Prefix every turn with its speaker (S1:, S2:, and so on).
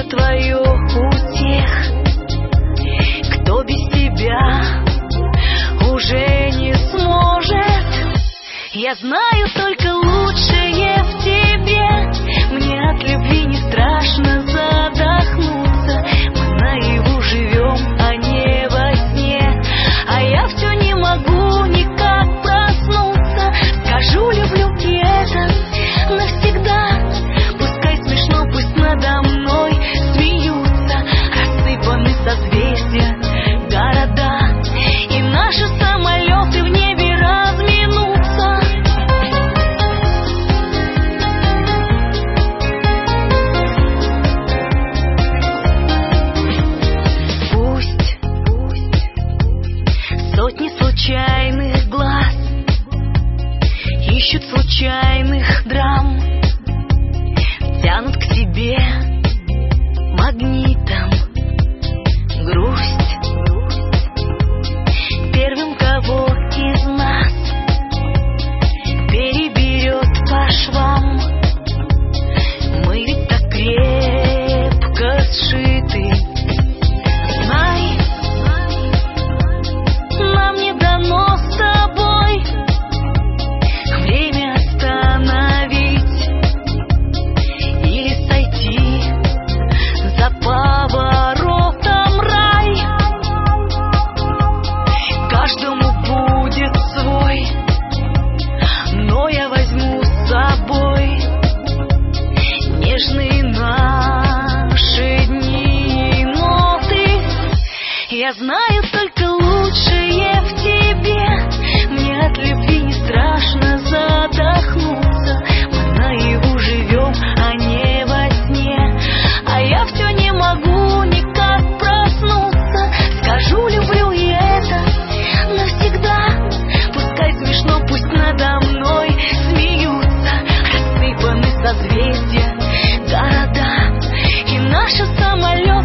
S1: твое у тех, кто без тебя уже не сможет. Я знаю только лучшее в тебе, мне от любви не страшно задохнуться. Мы наяву живем, а не во сне, а я все не могу никак проснуться. Скажу, люблю, и это навсегда. Пускай смешно, пусть надо мной смеются. Рассыпаны созвездия, города, и наши самолеты в небе разминутся. Пусть сотни случайных глаз ищут случайных драм, тянут к себе магнитом грусть. Первым, кого из нас переберет по швам, мы ведь так крепко сшиты. Знай, нам не дано с тобой время остановить или сойти за поворотом рай. Каждому будет свой, но я возьму с собой нежные наши дни и ноты. Я знаю только лучшее в тебе, мне от любви не страшно задохнуться. Мы наяву живем, а не во сне, а я все не могу никак проснуться. Скажу, люблю, и это навсегда. Пускай смешно, пусть надо мной смеются. Рассыпаны созвездия, города, и наши самолеты